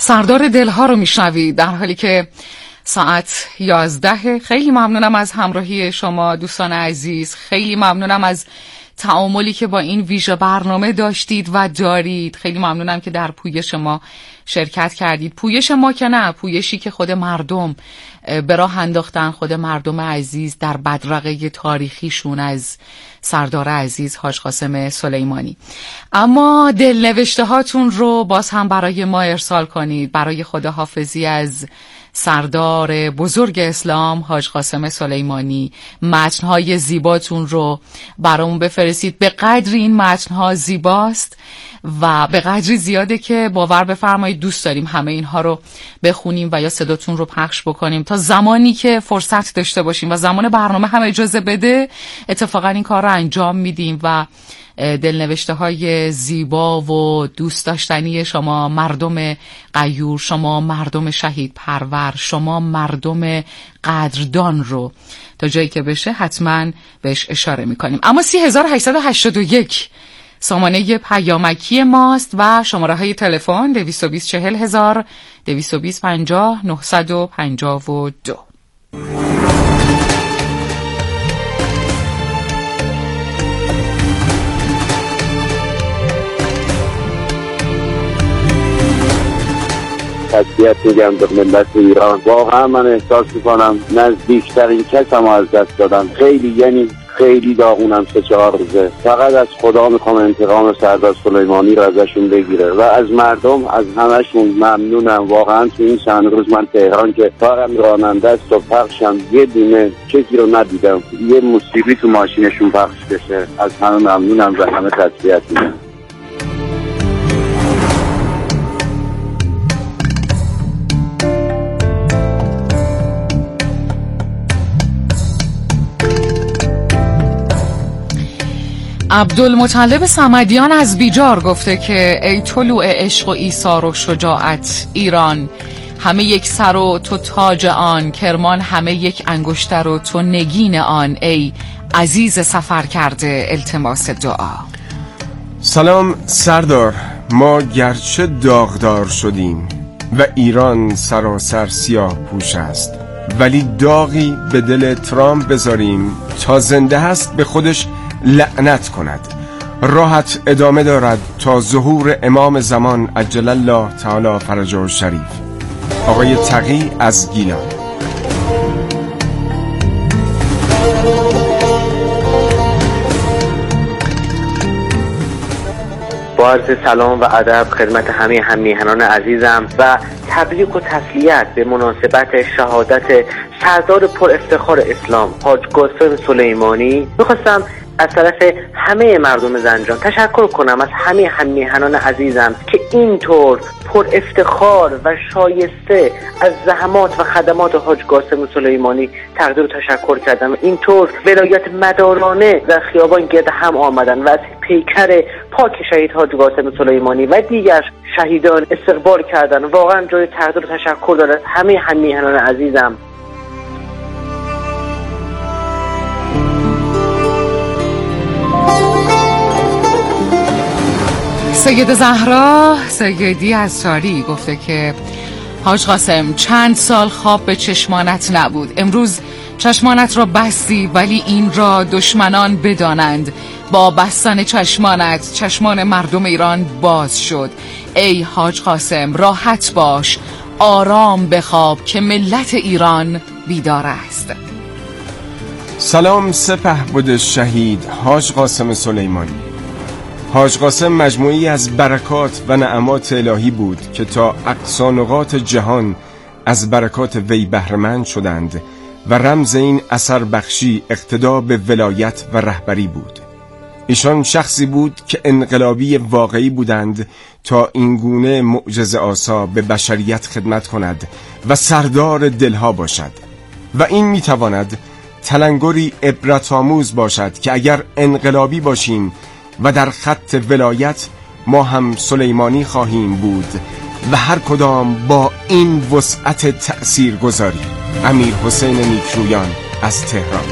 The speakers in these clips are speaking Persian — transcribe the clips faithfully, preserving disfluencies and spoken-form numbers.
سردار دلها رو میشنوید در حالی که ساعت یازده. خیلی ممنونم از همراهی شما دوستان عزیز، خیلی ممنونم از تعاملی که با این ویژه برنامه داشتید و دارید. خیلی ممنونم که در پویش ما شرکت کردید. پویش ما که نه، پویشی که خود مردم به راه انداختن، خود مردم عزیز در بدرقه تاریخیشون از سردار عزیز حاج قاسم سلیمانی. اما دلنوشته هاتون رو باز هم برای ما ارسال کنید، برای خداحافظی از سردار بزرگ اسلام حاج قاسم سلیمانی. متن‌های زیباتون رو برامون بفرستید. به قدری این متن‌ها زیباست و به قدری زیاده که باور بفرمایید دوست داریم همه اینها رو بخونیم و یا صداتون رو پخش بکنیم تا زمانی که فرصت داشته باشیم و زمان برنامه هم اجازه بده اتفاقا این کار رو انجام میدیم و دلنوشته های زیبا و دوست داشتنی شما مردم غیور، شما مردم شهید پرور، شما مردم قدردان رو تا جایی که بشه حتما بهش اشاره میکنیم. اما سی هزار و هشتصد و هشتاد و یک سامانه پیامکی ماست و شماره های تلفن دویست و بیست چهل هزار، دویست و بیست پنجاه نهصد و پنجاه و دو. تسلیت میگم به ملت ایران. واقعا من احساس میکنم نزدیکترین کسم از دست دادم. خیلی یعنی خیلی داغونم. سه چهار روزه فقط از خدا میخوام انتقام سردار سلیمانی رو ازشون بگیره و از مردم، از همشون ممنونم. واقعا تو این چند روز من تهران که کارم راننده است و پخشم یه دونه چیزی رو ندیدم، یه موسیقی تو ماشینشون پخش بشه. از همه ممنونم و همه تسلیت میگم. عبدالمطلب صمدیان از بیجار گفته که ای طلوع عشق و ایثار و شجاعت ایران، همه یک سر و تو تاج آن، کرمان همه یک انگشتر و تو نگین آن، ای عزیز سفر کرده التماس دعا. سلام سردار، ما گرچه داغدار شدیم و ایران سراسر سیاه پوش است، ولی داغی به دل ترامپ بذاریم تا زنده هست به خودش لعنت کند. راحت ادامه دارد تا ظهور امام زمان عجل الله تعالی فرجه الشریف. آقای تقی از گیلان. با عرض سلام و ادب خدمت همه همیهنان عزیزم و تبریک و تسلیت به مناسبت شهادت سردار پر افتخار اسلام حاج قاسم سلیمانی. میخواستم از طرف همه مردم زنجان تشکر کنم از همه همیهنان عزیزم که اینطور پر افتخار و شایسته از زحمات و خدمات حاج قاسم سلیمانی تقدیر و تشکر کردم و اینطور ولایت مدارانه در خیابان گرد هم آمدن و از پیکر پاک شهید حاج قاسم سلیمانی و دیگر شهیدان استقبال کردن. واقعا جای تقدیر و تشکر دارد همه همیهنان عزیزم. سید زهرا سیدی از ساری گفته که حاج قاسم چند سال خواب به چشمانت نبود، امروز چشمانت را بستی، ولی این را دشمنان بدانند، با بستن چشمانت چشمان مردم ایران باز شد. ای حاج قاسم راحت باش، آرام بخواب که ملت ایران بیدار است. سلام سپهبد شهید حاج قاسم سلیمانی. حاج قاسم مجموعی از برکات و نعمات الهی بود که تا اقصا نقاط جهان از برکات وی بهره‌مند شدند و رمز این اثر بخشی اقتدا به ولایت و رهبری بود. ایشان شخصی بود که انقلابی واقعی بودند تا اینگونه معجزه آسا به بشریت خدمت کند و سردار دلها باشد و این میتواند تلنگری عبرت‌آموز باشد که اگر انقلابی باشیم و در خط ولایت ما هم سلیمانی خواهیم بود و هر کدام با این وسعت تأثیر گذاری. امیر حسین نیکرویان از تهران.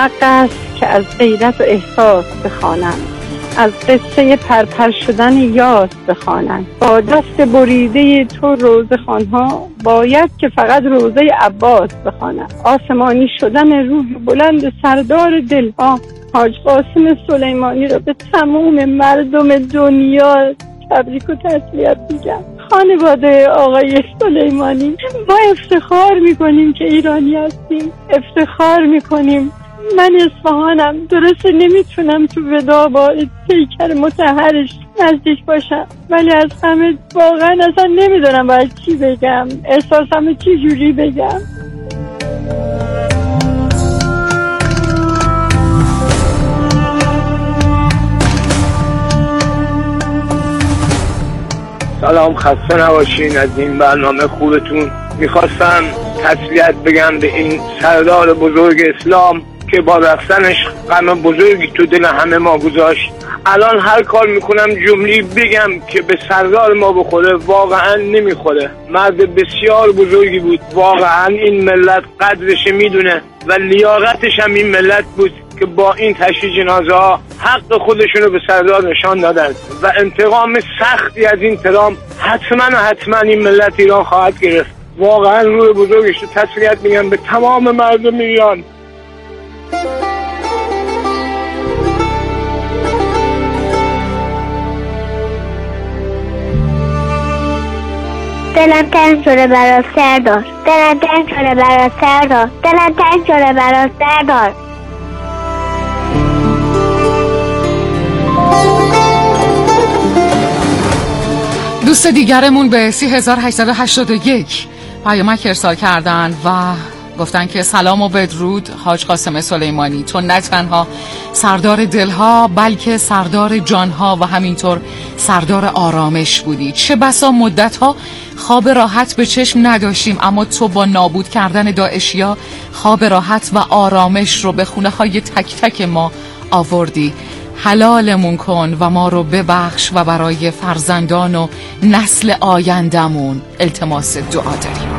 حق است که از غیرت و احساس بخوانند، از قصه پرپر شدن یاس بخوانند. با دست بریده تو روزه خوانها باید که فقط روزه عباس بخوانند. آسمانی شدن روح بلند سردار دلها حاج قاسم سلیمانی را به تمام مردم دنیا تبریک و تسلیت میگم. خانواده آقای سلیمانی، ما افتخار میکنیم که ایرانی هستیم، افتخار میکنیم. من اصفهانم، درسته نمیتونم تو ودا با پیکر مطهرش نزدیک باشم، ولی از همه واقعا اصلا نمیدونم باید چی بگم، احساسم چی جوری بگم. سلام، خسته نباشین از این برنامه خوبتون. میخواستم تسلیت بگم به این سردار بزرگ اسلام که با رفتنش غم بزرگی تو دل همه ما گذاشت. الان هر کار میکنم جملی بگم که به سردار ما بخوره، واقعا نمیخوره. مرد بسیار بزرگی بود، واقعا این ملت قدرش میدونه و لیاقتش هم این ملت بود که با این تشییع جنازه ها حق خودشونو به سردار نشان دادن و انتقام سختی از این ترام حتما و حتما این ملت ایران خواهد گرفت. واقعا روح بزرگش رو تسلیت میگم به تمام مردم ایران. دلم تنگ شده برای سردار، دلم تنگ شده برای سردار، دلم تنگ شده برای سردار. دوست دیگرمون به سی هزار و هشتصد و هشتاد و یک پیامک ارسال کردن و گفتن که سلام و بدرود حاج قاسم سلیمانی، تو نه تنها سردار دلها بلکه سردار جانها و همینطور سردار آرامش بودی. چه بسا مدتها خواب راحت به چشم نداشتیم، اما تو با نابود کردن داعشیا خواب راحت و آرامش رو به خونه های تک تک ما آوردی. حلالمون کن و ما رو ببخش و برای فرزندان و نسل آیندمون التماس دعا داریم.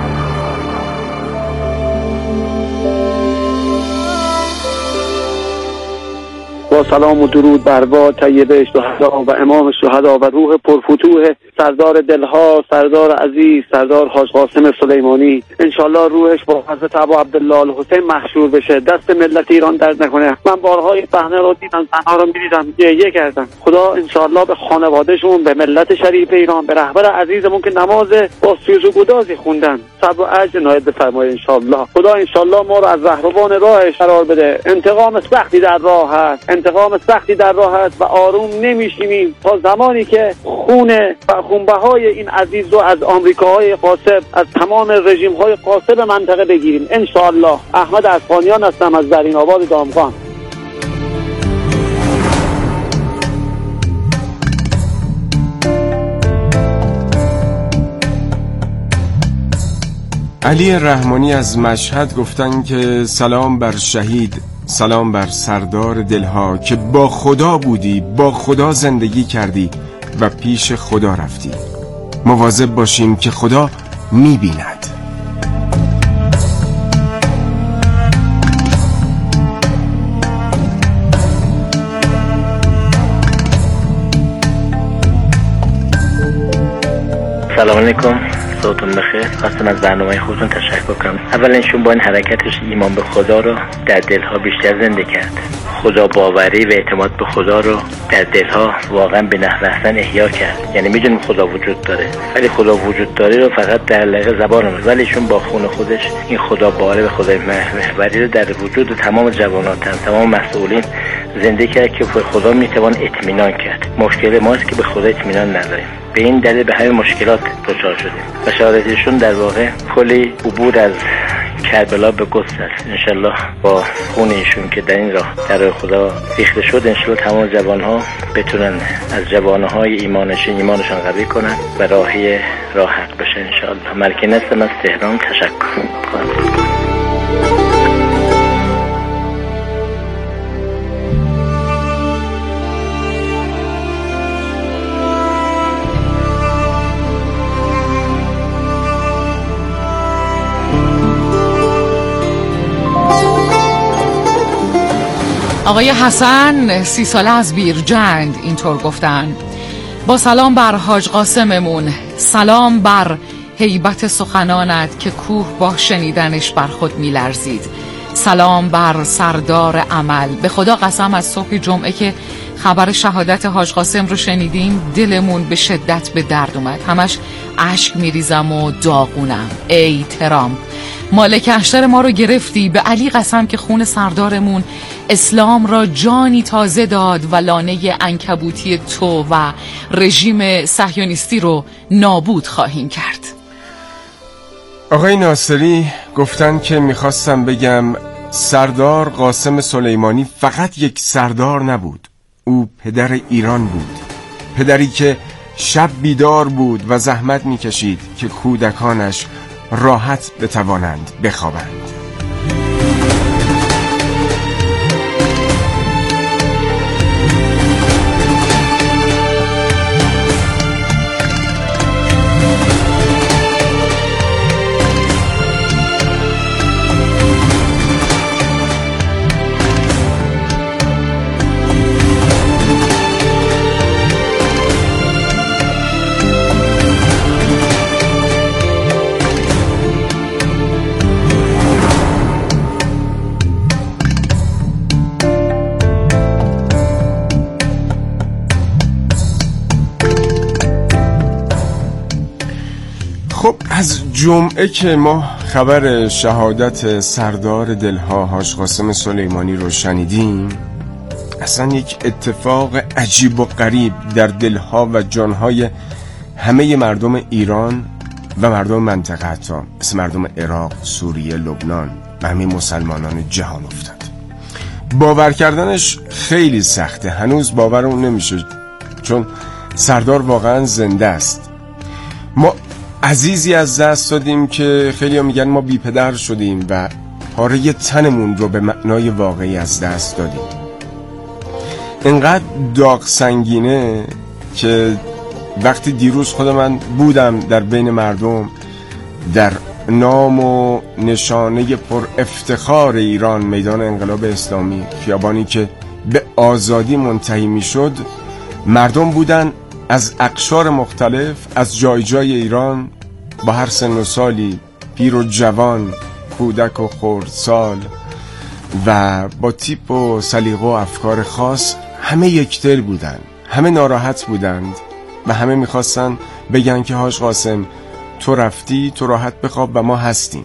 با سلام و درود بر با طیبه شهدا و امام شهدا و روح پرفتوح سردار دلها، سردار عزیز، سردار حاج قاسم سلیمانی، انشالله روحش با حضرت ابو عبدالله الحسین محشور بشه، دست ملت ایران درد نکنه. من بارها این صحنه رو دیدم، زنها رو می‌دیدم، گریه کردم. خدا انشالله به خانوادهشون، به ملت شریف ایران، به رهبر عزیزمون که نماز با سوز و گدازی خوندن صبر و عجز عنایت بفرمایید انشالله. خدا انشالله ما رو از رهروان راهش قرار بده. انتقام سختی در راه هست، انتقام سختی در راه هست و آروم نمیشیم تا زمانی که خون و خونبهای این عزیز رو از آمریکاهای غاصب، از تمام رژیم‌های غاصب منطقه بگیریم انشالله. احمد اصفهانیان هستم از زرین آباد دامغان. علی رحمانی از مشهد گفتن که سلام بر شهید، سلام بر سردار دلها که با خدا بودی، با خدا زندگی کردی و پیش خدا رفتی. مواظب باشیم که خدا میبیند. سلام علیکم، صحبتون بخیر. خواستم از برنامه خودتون تشکر کنم. اولنشون با این حرکتش ایمان به خدا رو در دلها بیشتر زنده کرد. خدا باوری و اعتماد به خدا رو در دلها واقعا به نحو احسن احیا کرد. یعنی میدونیم خدا وجود داره، ولی خدا وجود داره رو فقط در لحظه زبان ما، ولی ایشون با خون خودش این خدا باوری و خدای محوری رو در وجود تمام جوانان، تمام مسئولین زنده کرد که به خدا میتوان اطمینان کرد. مشکل ماست که به خدا اطمینان نداریم. به این دلیل به همین مشکلات دچار شدیم و شهادتشون در واقع کلی عبور از کربلا به قدس است. انشالله با خون ایشون که در این راه در راه خدا ریخته شد، انشالله تمام جوانها بتونن از جوانهای ایمانشون ایمانشون قوی کنن و راهی راه حق بشه انشالله. ملکه نستم از تهران، تشکر. آقای حسن سی ساله از بیرجند اینطور گفتن: با سلام بر حاج قاسممون، سلام بر هیبت سخنانت که کوه با شنیدنش بر خود میلرزید، سلام بر سردار عمل. به خدا قسم از صبح جمعه که خبر شهادت حاج قاسم رو شنیدیم دلمون به شدت به درد اومد، همش اشک میریزم و داغونم. ای ترامپ، مالک اشتر ما رو گرفتی، به علی قسم که خون سردارمون اسلام را جانی تازه داد و لانه عنکبوتی تو و رژیم صهیونیستی رو نابود خواهیم کرد. آقای ناصری گفتن که میخواستم بگم سردار قاسم سلیمانی فقط یک سردار نبود، او پدر ایران بود، پدری که شب بیدار بود و زحمت میکشید که کودکانش راحت بتوانند بخوابند. خب از جمعه که ما خبر شهادت سردار دلها حاج قاسم سلیمانی رو شنیدیم، اصلا یک اتفاق عجیب و غریب در دلها و جانهای همه مردم ایران و مردم منطقه، حتی مثل مردم عراق، سوریه، لبنان و همه مسلمانان جهان افتاد. باور کردنش خیلی سخته، هنوز باور اون نمیشه، چون سردار واقعا زنده است. ما عزیزی از دست دادیم که خیلی ها میگن ما بی پدر شدیم و پاره تنمون رو به معنای واقعی از دست دادیم. اینقدر داغ سنگینه که وقتی دیروز خود من بودم در بین مردم در نام و نشانه پر افتخار ایران، میدان انقلاب اسلامی، خیابانی که به آزادی منتهی میشد، مردم بودن از اقشار مختلف، از جای جای ایران، با هر سن و سالی، پیر و جوان، کودک و خردسال و با تیپ و سلیقه و افکار خاص، همه یکدل بودن، همه ناراحت بودند و همه میخواستن بگن که حاج قاسم تو رفتی، تو راحت بخواب و ما هستیم.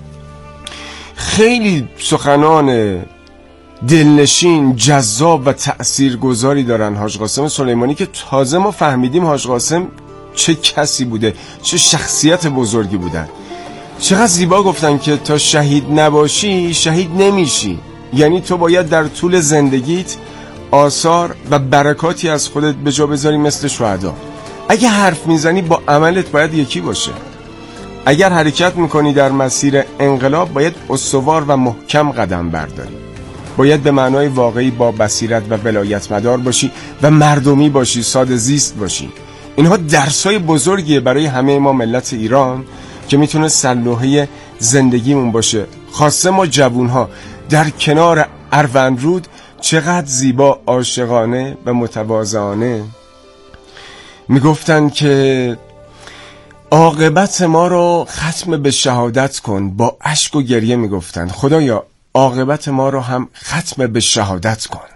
خیلی سخنان دلنشین، جذاب و تأثیرگذاری دارن حاج قاسم سلیمانی که تازه ما فهمیدیم حاج قاسم چه کسی بوده، چه شخصیت بزرگی بودن. چقدر زیبا گفتن که تا شهید نباشی شهید نمیشی، یعنی تو باید در طول زندگیت آثار و برکاتی از خودت به جا بذاری مثل شهدا. اگه حرف میزنی با عملت باید یکی باشه. اگر حرکت میکنی در مسیر انقلاب باید استوار و محکم قدم برداری، باید به معنای واقعی با بصیرت و ولایت مدار باشی و مردمی باشی، ساده زیست باشی. اینها درسای بزرگیه برای همه ما ملت ایران که میتونه سلوحه زندگیمون باشه. خاصه ما جوونها در کنار اروندرود چقدر زیبا، عاشقانه و متواضعانه میگفتن که عاقبت ما رو ختم به شهادت کن. با اشک و گریه میگفتن خدایا عاقبت ما رو هم ختم به شهادت کن.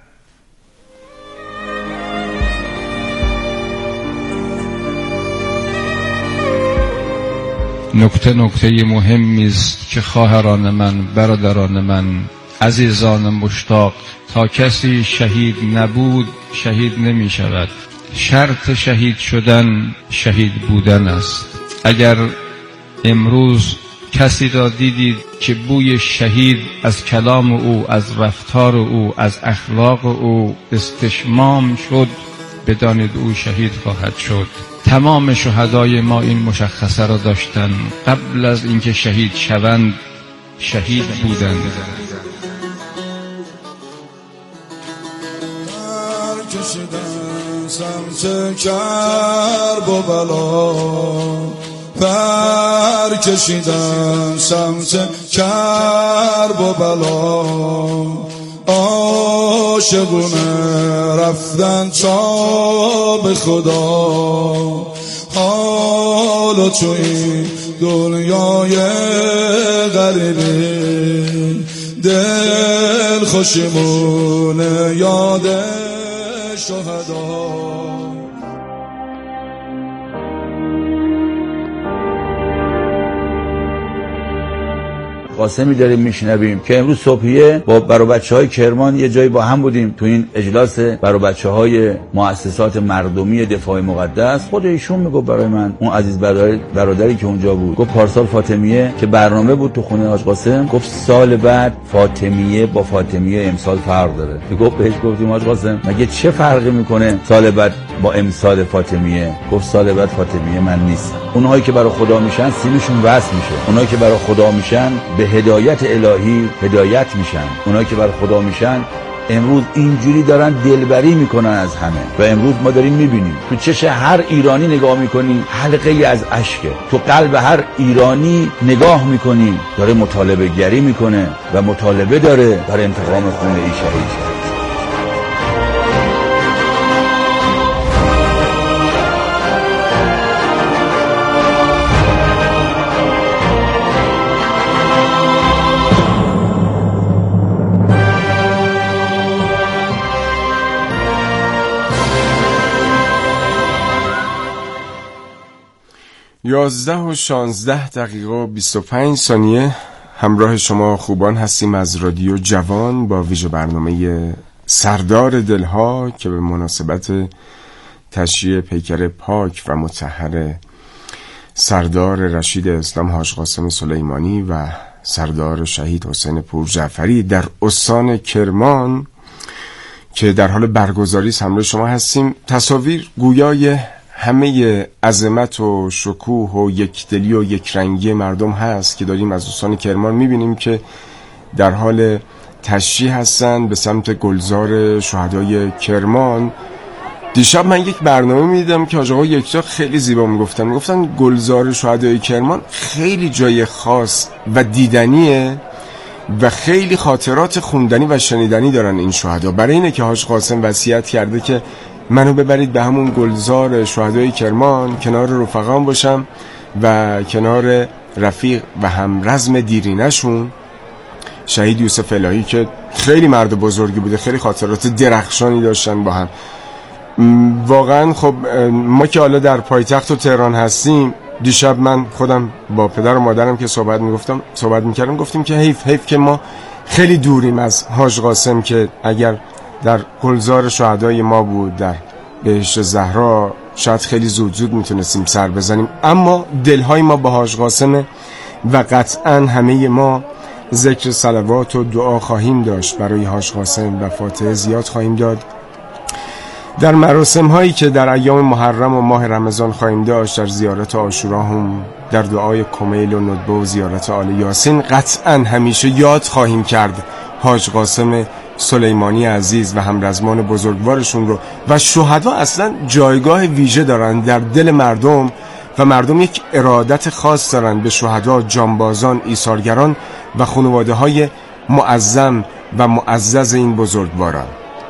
نکته نکته مهمی است که خواهران من، برادران من، عزیزان مشتاق، تا کسی شهید نبود شهید نمی شود. شرط شهید شدن شهید بودن است. اگر امروز کسی را دیدید که بوی شهید از کلام او، از رفتار او، از اخلاق او استشمام شد، بدانید او شهید خواهد شد. تمام شهدای ما این مشخصه را داشتند، قبل از اینکه شهید شوند شهید بودند. سمت کرب و بلا پر کشیدم، سمت کرب و بلا عاشقونه رفتن تا به خدا. حالا تو این دنیای غریبی دل خوشمونه یاد شهدا. قاسمی داریم میشنویم که امروز صبحیه با برای بچهای کرمان یه جایی با هم بودیم تو این اجلاس برای بچهای مؤسسات مردمی دفاع مقدس. خود ایشون میگه برای من، اون عزیز برادری, برادری که اونجا بود، گفت پارسال فاطمیه که برنامه بود تو خونه حاج قاسم، گفت سال بعد فاطمیه با فاطمیه امسال فرق داره. گفت بهش گفتیم حاج قاسم مگه چه فرقی میکنه سال بعد با امسال فاطمیه؟ گفت سال بعد فاطمیه من نیستم. اونهایی که برای خدا میشن سیمشون وصل میشه، اونهایی که برای خدا میشن به هدایت الهی هدایت میشن، اونایی که برای خدا میشن امروز اینجوری دارن دلبری میکنن از همه. و امروز ما داریم میبینیم تو چش هر ایرانی نگاه میکنی حلقه ای از اشکه، تو قلب هر ایرانی نگاه میکنی داره مطالبه گری میکنه و مطالبه داره برای انتقام خون این شهید. یازده و شانزده دقیقه و بیست و پنج ثانیه همراه شما خوبان هستیم از رادیو جوان با ویژه برنامه سردار دلها که به مناسبت تشییع پیکر پاک و مطهر سردار رشید اسلام حاج قاسم سلیمانی و سردار شهید حسین پور جعفری در استان کرمان که در حال برگزاری است همراه شما هستیم. تصاویر گویای همه عظمت و شکوه و یکدلی و یکرنگی مردم هست که داریم از استان کرمان میبینیم که در حال تشییع هستن به سمت گلزار شهدای کرمان. دیشب من یک برنامه میدیدم که حاج آقا یکتا خیلی زیبا میگفتن میگفتن گلزار شهدای کرمان خیلی جای خاص و دیدنیه و خیلی خاطرات خوندنی و شنیدنی دارن این شهدا. برای اینه که حاج قاسم وصیت کرده که منو ببرید به همون گلزار شهدای کرمان کنار رفقام باشم و کنار رفیق و هم رزم دیرینشون شهید یوسف الهی که خیلی مرد بزرگی بوده، خیلی خاطرات درخشانی داشتن با هم. واقعا خب ما که حالا در پایتخت و تهران هستیم، دیشب من خودم با پدر و مادرم که صحبت میگفتم صحبت میکردم گفتیم که حیف حیف که ما خیلی دوریم از حاج قاسم که اگر در گلزار شهدای ما بود در بهشت زهرا شاید خیلی زود زود میتونستیم سر بزنیم، اما دلهای ما با حاج قاسم و قطعا همه ما ذکر صلوات و دعا خواهیم داشت برای حاج قاسم و فاتحه زیاد خواهیم داد. در مراسم هایی که در ایام محرم و ماه رمضان خواهیم داشت، در زیارت عاشورا هم، در دعای کمیل و ندبه و زیارت آل یاسین، قطعا همیشه یاد خواهیم کرد حاج قاسم سلیمانی عزیز و همرزمان بزرگوارشون رو. و شهدا اصلا جایگاه ویژه دارن در دل مردم و مردم یک ارادت خاص دارن به شهدا، جانبازان، ایثارگران و خانواده های معظم و معزز این بزرگواران.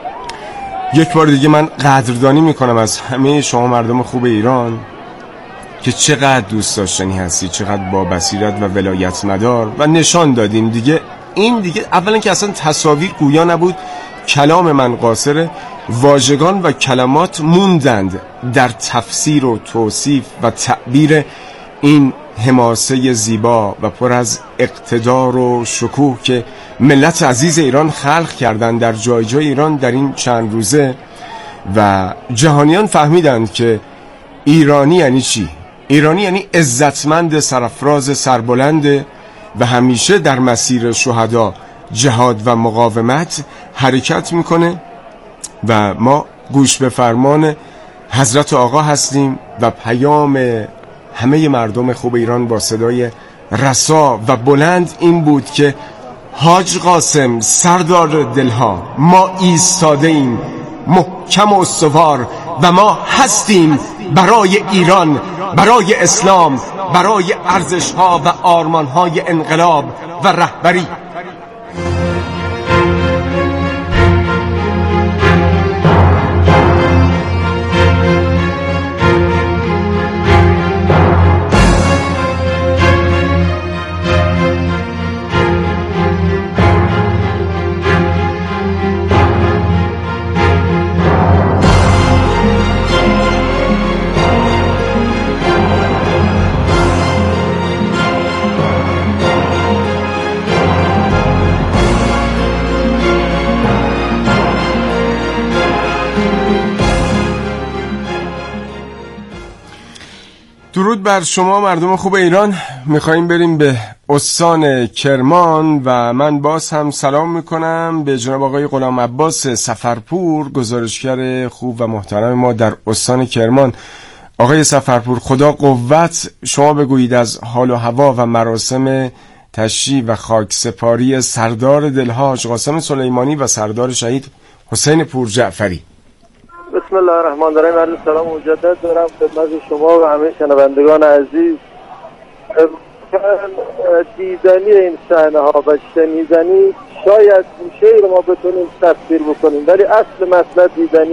یک بار دیگه من قدردانی میکنم از همه شما مردم خوب ایران که چقدر دوست داشتنی هستی، چقدر با بصیرت و ولایت مدار و نشان دادیم دیگه. این دیگه اولا که اصلا تصاویر گویا نبود، کلام من قاصره، واژگان و کلمات موندند در تفسیر و توصیف و تعبیر این حماسه زیبا و پر از اقتدار و شکوه که ملت عزیز ایران خلق کردن در جای جای ایران در این چند روزه. و جهانیان فهمیدند که ایرانی یعنی چی؟ ایرانی یعنی عزتمند، سرفراز، سربلند و همیشه در مسیر شهدا، جهاد و مقاومت حرکت میکنه. و ما گوش به فرمان حضرت آقا هستیم و پیام همه مردم خوب ایران با صدای رسا و بلند این بود که حاج قاسم سردار دلها، ما ایستاده ایم محکم و استوار و ما هستیم برای ایران، برای اسلام، برای ارزش‌ها و آرمان‌های انقلاب و رهبری. درود بر شما مردم خوب ایران. میخواییم بریم به استان کرمان و من باز هم سلام میکنم به جناب آقای غلام عباس سفرپور، گزارشگر خوب و محترم ما در استان کرمان. آقای سفرپور، خدا قوت، شما بگویید از حال و هوا و مراسم تشییع و خاک سپاری سردار دلها حاج قاسم سلیمانی و سردار شهید حسین پورجعفری. بسم الله الرحمن الرحیم. عرض سلام مجدد دارم خدمت شما و همه شنوندگان عزیز. دیدنی این صحنه ها و شنیدنی شاید گوشه رو ما بتونیم تفسیر بکنیم، ولی اصل مطلب دیدنی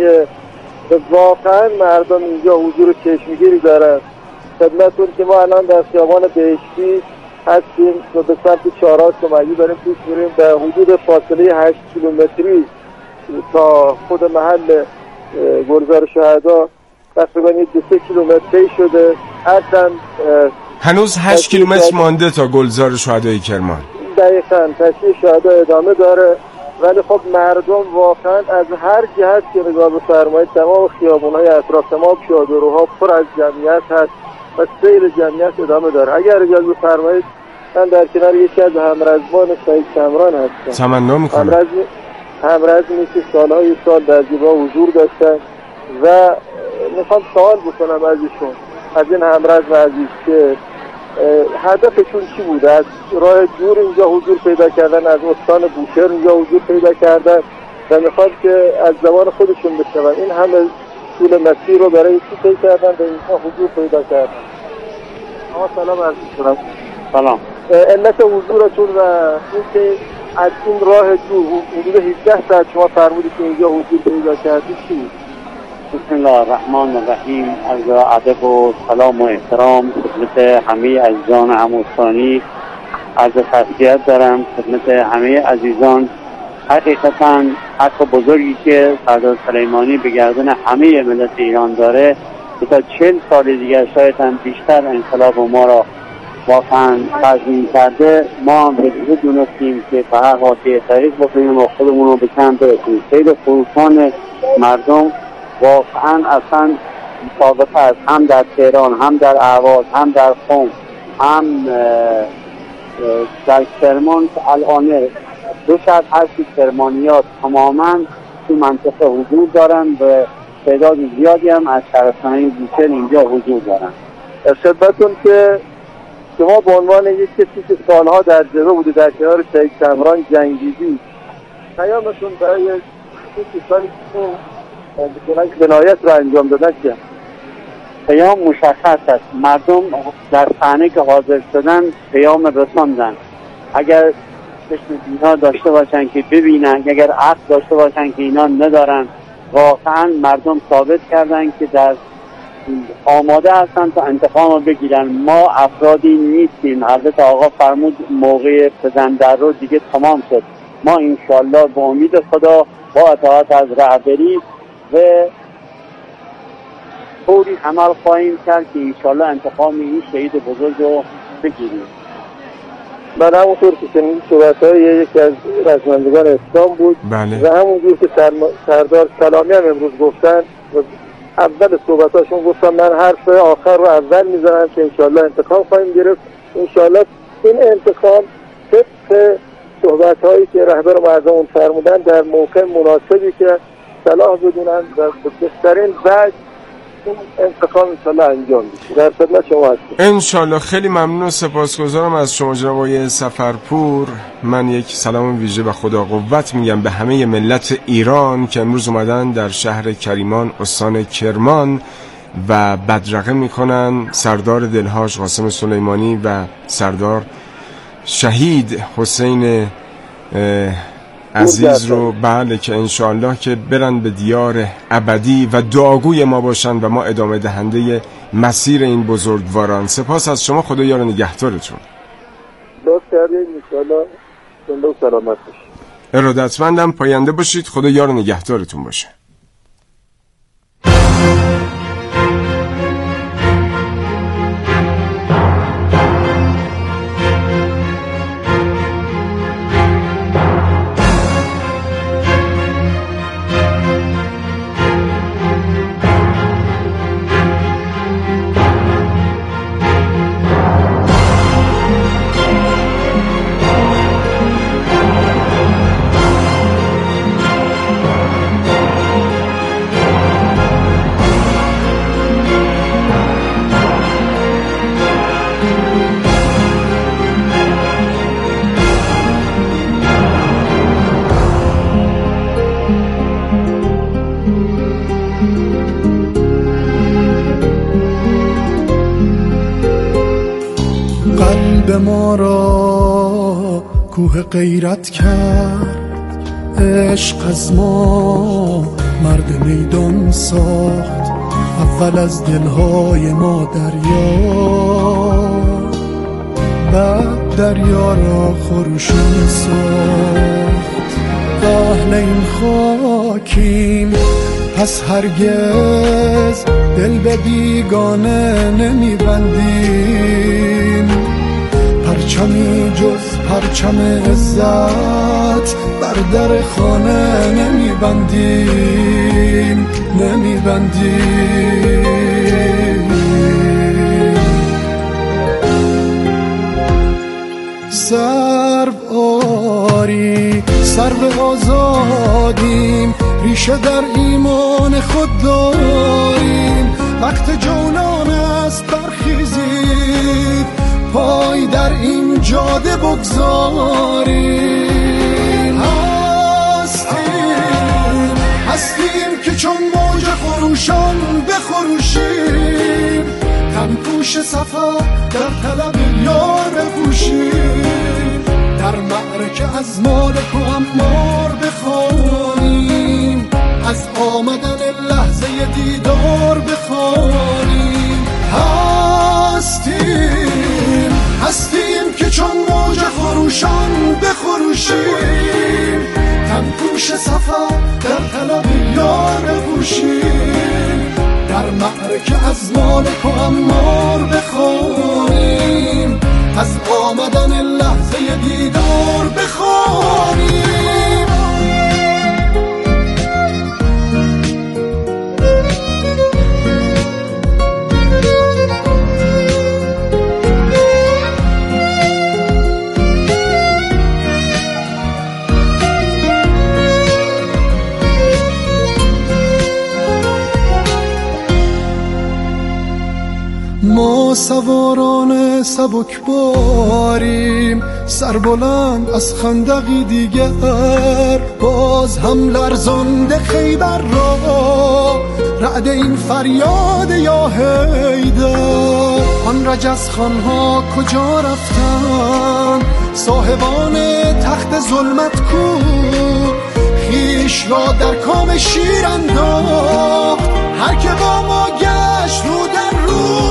واقعا مردم اینجا حضور چشمگیری دارن. خدمتتون که ما الان در خیابان بهشتی هستیم و به سمت چهارراه سمیه داریم پیش میریم. در حدود فاصله هشت کیلومتری تا خود محل گلزار شهدا تقریبا دو سه کیلومتری شده. حتما هنوز هشت کیلومتر مانده تا گلزار شهدای کرمان. دقیقاً تشییع شهدا ادامه داره، ولی خب مردم واقعا از هر جهت که نگاه بفرمایید تمام خیابون‌های اطراف ما پیاده‌روها پر از جمعیت هست و سیل جمعیت ادامه داره. اگر اجازه بفرمایید من در کنار یکی از همرزمان شهید کمران هستم. تمنا می‌کنم. همرزمی همرزمی که سالهای سال در زیبا حضور داشتن و میخوام سوال بکنم از ایشون، از این همرزم عزیز، که هدفشون چی بوده؟ از راه دور اینجا حضور پیدا کردن، از استان بوشهر اینجا حضور پیدا کردن و میخوام که از زبان خودشون بشنون این همه طول مسیر رو برای چی طی کردن و اینجا حضور پیدا کردن. آقا سلام عرض می‌کنم. سلام. علت حضورتون و اینکه از این راه دور حدود هجده ساعت شما فرمودید که اینجا حضور پیدا کردید چی بود؟ بسم الله الرحمن الرحیم. از ادب و سلام و احترام خدمت همه عزیزان هموطنی از تسلیت دارم خدمت همه عزیزان. حقیقتا حق بزرگی که سردار سلیمانی به گردن همه ملت ایران داره که تا چهل سال دیگر شاید هم بیشتر انقلاب ما را واقعا تضمین کرده. ما هم به دیگه دونستیم که به هر قاطع طریق بکنیم و خودمون رو به کم برسیم. سید خروشان مردم واقعا اصلا سابقه است، هم در تهران، هم در اهواز، هم در قم، هم در کرمان که الان دو شب هستی کرمانیات تماما تو منطقه حضور دارن و تعداد زیادی هم از شهرستانهای بوشهر اینجا حضور دارن. خدمتتون که شما به عنوان یک کسی که سالها در جبهه بوده، در کنار شهید کمران جنگیدی، پیامتون برای یک کسانی که جنایت را انجام دادن که پیام مشخص است. مردم در صحنه که حاضر شدن پیام رساندن. اگر چشم بینا داشته باشن که ببینن، اگر عقل داشته باشن که اینا ندارن، واقعا مردم ثابت کردن که در آماده هستن تا انتقام رو بگیرن. ما افرادی نیستیم. حضرت آقا فرمود موقع بزن در رو دیگه تمام شد. ما انشالله با امید خدا با اطاعت از رهبری و طوری عمل خواهیم کرد که انشالله انتقام این شهید بزرگ رو بگیریم. من همونطور که شنید صحبت‌های یکی از رزمندگان اسلام بود. بله. و همونجور که سردار سلامی هم امروز گفتن، اول صحبتاشون گفتم من حرف آخر رو اول میزنم که انشالله انتقام خواهیم گرفت. انشالله این انتقام طبق صحبت‌هایی که رهبر مردم فرمودن در موقع مناسبی که صلاح بدونن و بهترین وجه این انتقام انشالله انجام بشه. در خدمت شما هستم. انشالله. خیلی ممنون و سپاسگزارم از شما جناب آقای سفرپور. من یک سلام ویژه و خدا قوت میگم به همه ملت ایران که امروز اومدن در شهر کریمان استان کرمان و بدرقه میکنن سردار دلها حاج قاسم سلیمانی و سردار شهید حسین عزیز رو. بله، که انشاءالله که برن به دیار ابدی و دعاگوی ما باشن و ما ادامه دهنده مسیر این بزرگواران. سپاس از شما. خدا یار نگهدارتون. لطف کردید. انشاءالله زنده و سلامت باشید. ارادتمندم. پاینده باشید. خدا یار نگهدارتون باشه. قلب ما را کوه غیرت کرد، عشق از ما مرد میدان ساخت. اول از دلهای ما دریا، بعد دریا را خروشان ساخت. اهل این خاکیم پس هرگز دل به بیگانه نمیبندیم. پرچمی جز پرچم عزت بر در خانه نمیبندیم، نمیبندیم. سرو آری سرو آزادیم، ریشه در ایمان خود داریم. وقت جولان است برخیزید، پای در این جاده بگذاریم. هستیم هستیم که چون موج خروشان بخروشیم. تن پوش صفا در طلب یار بپوشیم. در معرکه از مالک و امار بخوانیم، از آمدن لحظه دیدار بخوانیم. هستیم هستیم که چون موج خروشان بخروشیم. تن پوش صفا در طلب یار بپوشیم. در معرکه از مالک و امار بخوانیم، از آمدن لحظه دیدار بخوانیم. ما سواران سبکباریم، سربلند از خندقی دیگر. باز هم لرزانده خیبر را رعد این فریاد یا حیدر. آن رجزخوان‌ها کجا رفتن؟ صاحبان تخت ظلمت کو؟ خویش را در کام شیر انداخت. هر که با ما گشت رو در رو،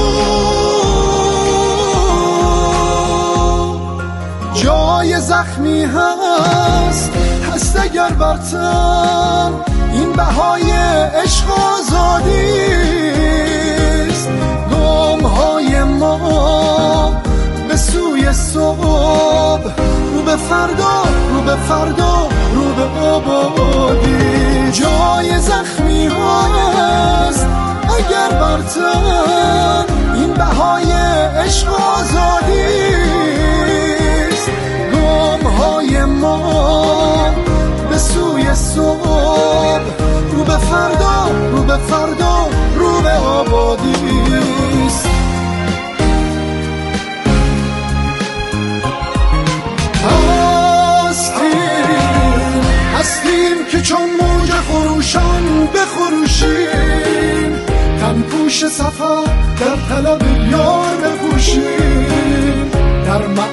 جای زخمی هست هست اگر برتن. این بهای عشق آزادیست. گامهای ما به سوی صبح، رو به فردا رو به فردا رو به آبادی. جای زخمی هست اگر برتن. این بهای عشق آزادیست. گامهای ما به سوی صبح، رو به فردا رو به فردا رو به آبادیست. هستیم هستیم که چون موج خروشان بخروشیم. تن پوش صفا در طلب یار بپوشیم. در